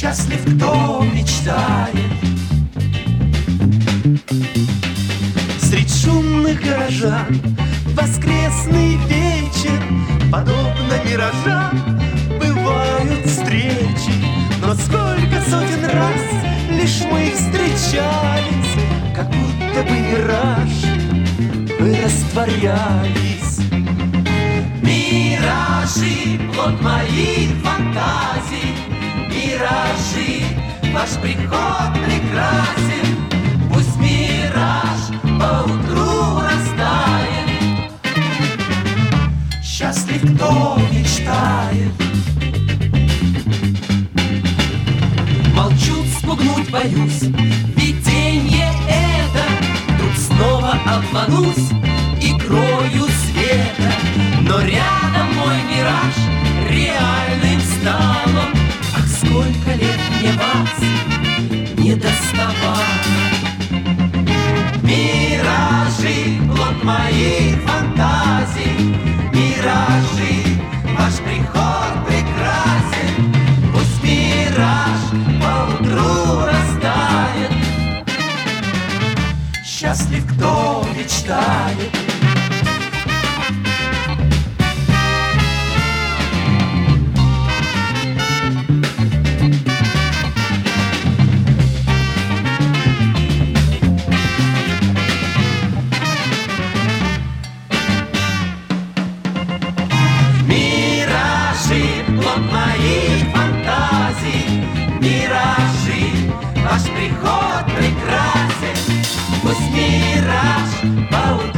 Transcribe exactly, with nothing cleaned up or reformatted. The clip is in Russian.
Счастлив, кто мечтает. Средь шумных горожан воскресный вечер, подобно миражам, бывают встречи. Но сколько сотен раз лишь мы встречались, как будто бы мираж, мы растворялись. Миражи, плод моих фантазий, миражи, ваш приход прекрасен. Пусть мираж поутру растает. Счастлив, кто мечтает. Молчу, спугнуть боюсь, виденье это. Тут снова обманусь и крою света. Но рядом мой мираж реальным стал он. Ах, сколько лет мне вас не доставало. Миражи, плод моих фантазий, миражи, ваш приход прекрасен. Пусть мираж поутру растает. Счастлив, кто мечтает. Плод моих фантазий, миражи, ваш приход прекрасен. Пусть мираж поутру